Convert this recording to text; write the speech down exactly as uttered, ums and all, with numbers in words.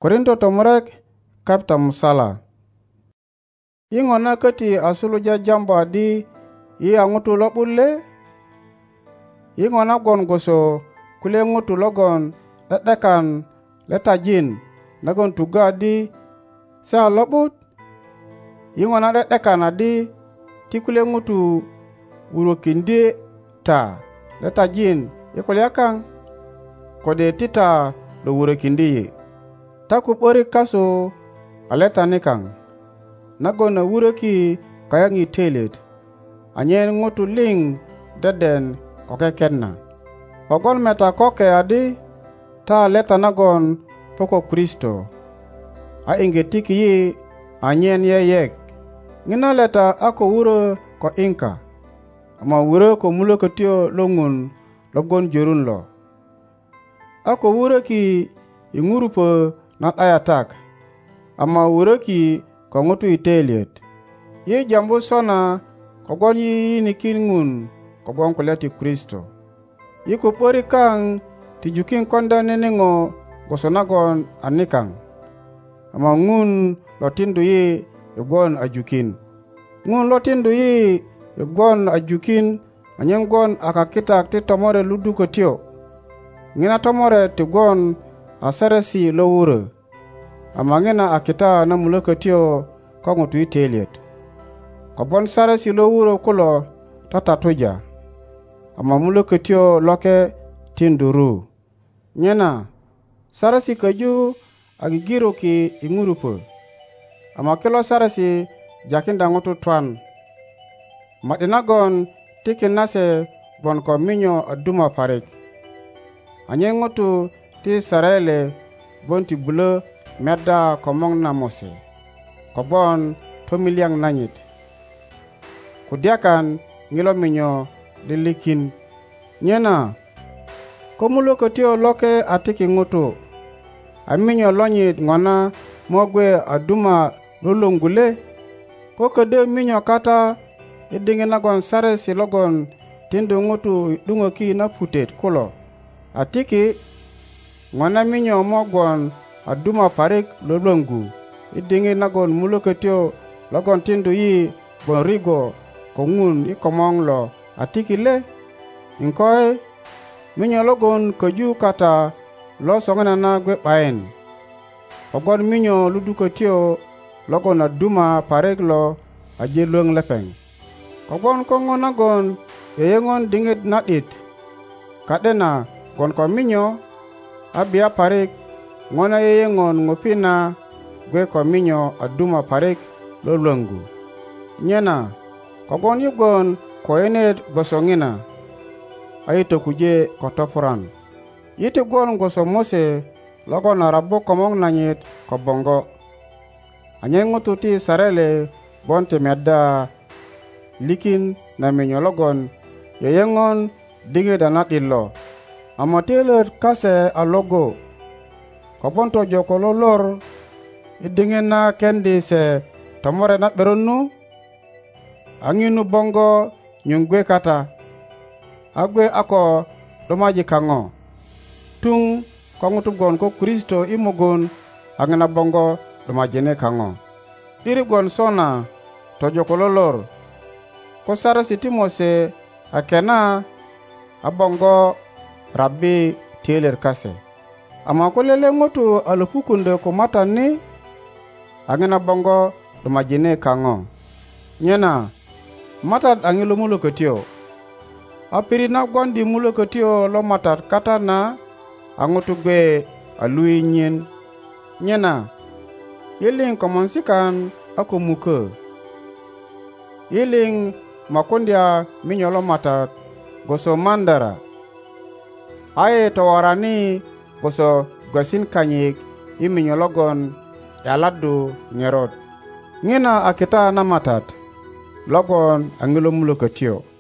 Korinto tomurek kapta musala. Yingona kati asuluja jamba di yi angutu lobut le? Yingona gon goso kule ngutu logon dedekan letajin nagon tuga di sa lobut? Yingona dedekan adi ti kule ngutu urokindi ta letajin yekolyakang kode tita lo urokindi ye. Taku bori kaso aleta nikang nagon uroki kayangi telet anyen ngutu ling deden koke kenna. Ogon meta koke adi ta leta nagon poko Kristo a ingetiki yi anyen yeyek. Ngina leta ako uro ko inka ama uro ko mulo ketio longun logon jorun lo. Ako uro ki ingurupo nat ayatak ama uro ki ko ngutu iteliet. Ye jambu sona kogon yi nikin ngun kogon kuleti Kristo. Yi kupori kang tijukin konda nenengo gosonagon anikang ama ngun lotindu yi yugon ajukin. Ngun lotindu yi yugon ajukin anyengon akakitak ti tomore ludu kotio. Ngina tomore tigon asaresi lo wuro ama ngina akita na mulo kotio ko ngutu iteliet. Kobon saresi lo wuro kulo tatatuja ama mulo kotio loke tinduru. Nyena saresi kaju agigiru ki ingurupo ama kilo saresi jakinda ngutu twan. Madinagon tikin nase bon ko minyo aduma parik. Anye ngutu ti sarele bon ti bulo medda komong na mose kobon to miliang nanyit. Kudiakan ngilo minyo lilikin. Nyena komulo kotio loke atiki ngutu aminyo lonyit ngona mogwe aduma lulungule ko kede minyo kata idingi nagon sare si logon tindu ngutu dungo ki na putet kulo atiki ngona minyo mogon aduma parik lulungu idingi nagon mulo kotio logon tindu yi bon rigo ko ngun i komong lo atiki le inkoy minyo logon koju kata lo songana na gwe paen. Ogon minyo ludu kotio logon aduma parik lo aje luang lepeng. Kogon kongo nagon yeyengon dingit natit kadena gon ko minyo abia parik ngona yeyengon ngopina gwe ko minyo aduma parik lo luangu. Nyena kogon yugon ko enet gosongina ayito kuje kotopuran. Yiti gon goso Mose logon arabu komong nanyit ko bongo. Anyen ngutu ti sarele bonte medda likin na minyo logon yeyengon dingi danat ilo. Amoteler kase alogo kobonto joko lolor idingin na kendi se tomore nat berunu anginu bongo nyungwe kata agwe ako domaji kango tung kongutugon ko Kristo imogon angina bongo domajene kango dirigon sona tojoko lolor ko sarasi timose akena abongo rabbi teler kase ama ko lele ngotu alupukunde ko matani angina bongo domajene kango. Nyena matat angilu mulo ketio apiri na gondi mulo ketio lo matat kata na angutu gwe alui nyen. Nyena yeling komonsikan ako muke yeling makundia minyolo matat goso mandara aye tawarani goso gwasin kanyik iminyologon yaladu ngerot. Ngina akita na matat logon angilo mulo ketio.